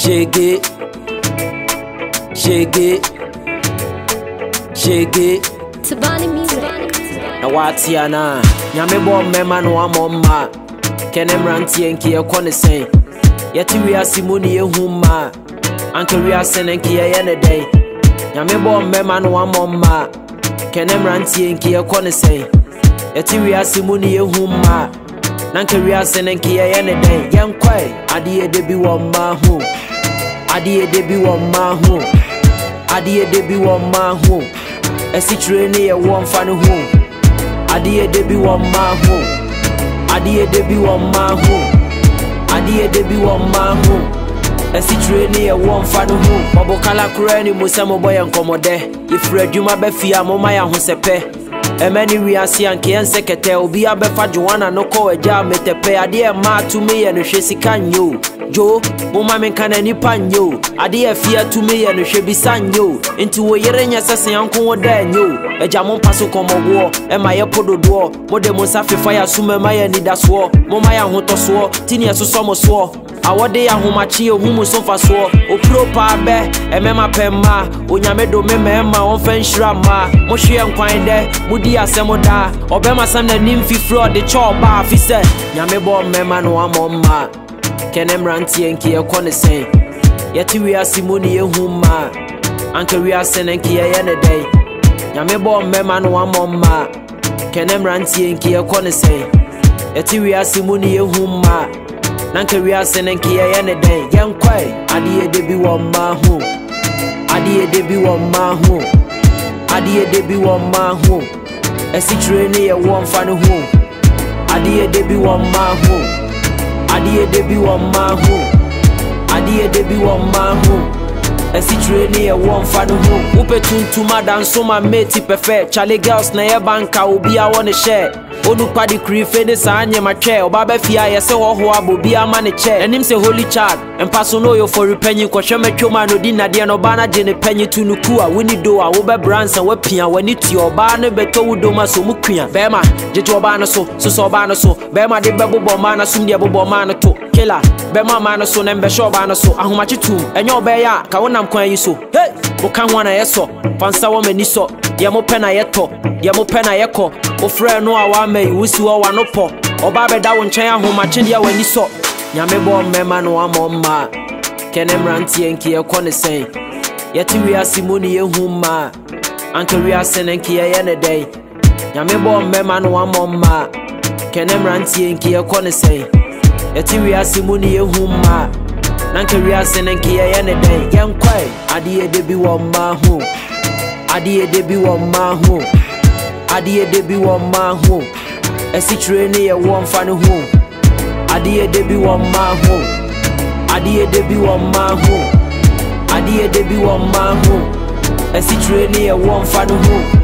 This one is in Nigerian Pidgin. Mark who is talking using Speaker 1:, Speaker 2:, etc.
Speaker 1: Shake it, shake it, shake it.
Speaker 2: Tabani music.
Speaker 1: Na watiana, nyame bom mema no amomma. Kenem rantie enki e kone sen. Yeti wi asimuni ehuma. Anke wi asen enki ye ne den. Nyame bom mema no amomma. Kenem rantie enki e kone sen. Yeti wi asimuni ehuma. Nanke wi asen enki ye ne den. Yenkwai, adie de bi wo ma hu. Adie de bi wo ma hu. Adie de bi wo ma hu. Esi trene ye wo mfa no hu. Adie de bi wo ma hu. Adie de bi wo ma hu. Adie de bi wo ma hu. Esi trene ye wo mfa no hu. Mobokala kura ni musemo boy enkomode. Ifre adwuma be fia mo maya ho sepe. Emeni wi ase anke ensekete obi abefa Joanna no ko eja metepe ade ma to me ye no hwesika nyo jo mo ma men kana ni panyo ade afia to me ye no hwebisanyo enti wo yere nya sese anko wo da nyo eja mo paso komowo e ma ye pododo mo de mo safefa ya suma ma ye nidaso mo ma ya hotoso tini asoso mo so awode ya homachi ehumu sofa so opro pa be emema pemma onyame do memema onfa nhira ma mo hwe enkwan de mudi asemoda obema sam na nim fifro de choba afise nyame bo mema no amomma kenem rantie enki e kone sen yeti wi asimuni ehuma anke wi asen enki ye ne dai nyame bo mema no amomma kenem rantie enki e kone sen yeti wi asimuni ehuma Nanke wi asen enki ye ne den yenkwai adie de bi wo ma hu adie de bi wo ma hu adie de bi wo ma hu esi trene ye wo mfa no hu adie de bi wo ma hu adie de bi wo ma hu adie de bi wo ma hu esi trene ye wo mfa no hu upetuntuma danso ma mate perfect Charlie girls na ye banka obi a won share Onu padi krife de sa anye matwe obaba fia ye se ho abobi ama ne che enim se holy child empaso no yo for repenyin kwhwe matwoma no di nade no ba na je ne penyi tunuku a woni do a wo be bransa wa pia wani ti oba ne beto wudo ma so mu kua bema jeje oba no so so oba no so bema de bebobo ma na sum de bebobo ma no to killer bema ma no so ne mbe sho oba no so ahomachi tum enye oba ya ka wonam kwan yi so hey wo kan ho na ye so fansa wo mani so ye mo pena ye to ye mo pena ye ko o frɛ no a wa mai wusi wo wa no po oba beda wo nkyɛn ahomache dia wani so nyame bo mema no amomma kenem rantie enki ye kɔ ne sen yeti wi asimuni ehuma anke wi asen enki ye ne dai nyame bo mema no amomma kenem rantie enki ye kɔ ne sen yeti wi asimuni ehuma nanke wi asen enki ye ne dai yenkwai adie de bi wo ma hu adie de bi wo ma hu adie de bi wo ma hu esi trene ye wo mfa no hu adie de bi wo ma hu adie de bi wo ma hu adie de bi wo ma hu esi trene ye wo mfa no hu